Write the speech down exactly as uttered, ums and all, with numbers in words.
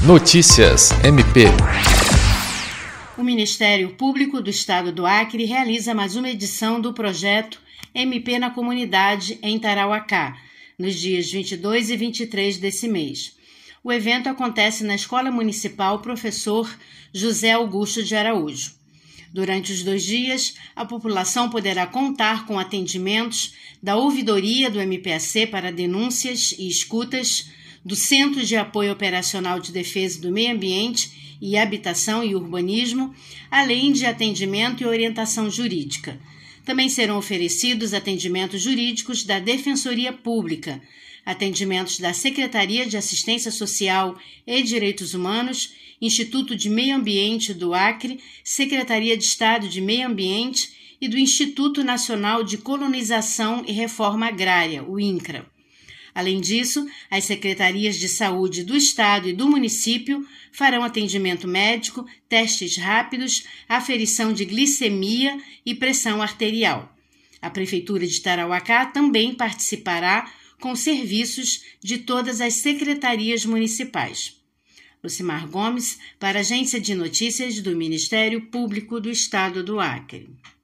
Notícias M P. O Ministério Público do Estado do Acre realiza mais uma edição do projeto M P na Comunidade em Tarauacá, nos dias vinte e dois e vinte e três desse mês. O evento acontece na Escola Municipal Professor José Augusto de Araújo. Durante os dois dias, a população poderá contar com atendimentos da ouvidoria do M P A C para denúncias e escutas, do Centro de Apoio Operacional de Defesa do Meio Ambiente e Habitação e Urbanismo, além de atendimento e orientação jurídica. Também serão oferecidos atendimentos jurídicos da Defensoria Pública, atendimentos da Secretaria de Assistência Social e Direitos Humanos, Instituto de Meio Ambiente do Acre, Secretaria de Estado de Meio Ambiente e do Instituto Nacional de Colonização e Reforma Agrária, o INCRA. Além disso, as secretarias de saúde do Estado e do município farão atendimento médico, testes rápidos, aferição de glicemia e pressão arterial. A Prefeitura de Tarauacá também participará com serviços de todas as secretarias municipais. Lucimar Gomes, para a Agência de Notícias do Ministério Público do Estado do Acre.